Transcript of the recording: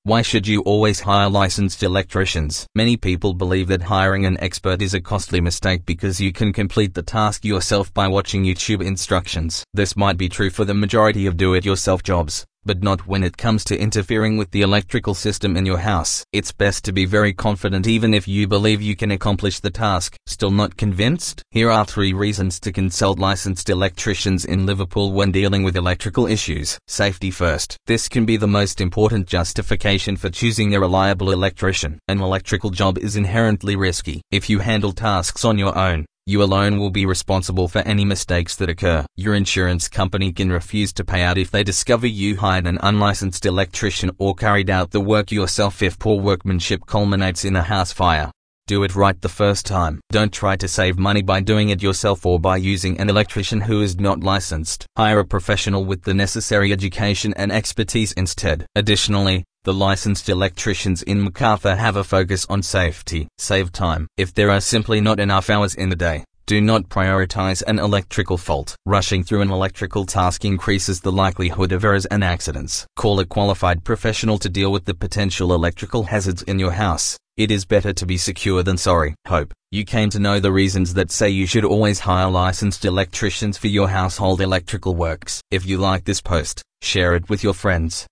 Why should you always hire licensed electricians? Many people believe that hiring an expert is a costly mistake because you can complete the task yourself by watching YouTube instructions. This might be true for the majority of do-it-yourself jobs, but not when it comes to interfering with the electrical system in your house. It's best to be very confident even if you believe you can accomplish the task. Still not convinced? Here are 3 reasons to consult licensed electricians in Liverpool when dealing with electrical issues. Safety first. This can be the most important justification for choosing a reliable electrician. An electrical job is inherently risky. If you handle tasks on your own, you alone will be responsible for any mistakes that occur. Your insurance company can refuse to pay out if they discover you hired an unlicensed electrician or carried out the work yourself if poor workmanship culminates in a house fire. Do it right the first time. Don't try to save money by doing it yourself or by using an electrician who is not licensed. Hire a professional with the necessary education and expertise instead. Additionally, the licensed electricians in Macarthur have a focus on safety. Save time. If there are simply not enough hours in the day, do not prioritize an electrical fault. Rushing through an electrical task increases the likelihood of errors and accidents. Call a qualified professional to deal with the potential electrical hazards in your house. It is better to be secure than sorry. Hope you came to know the reasons that say you should always hire licensed electricians for your household electrical works. If you like this post, share it with your friends.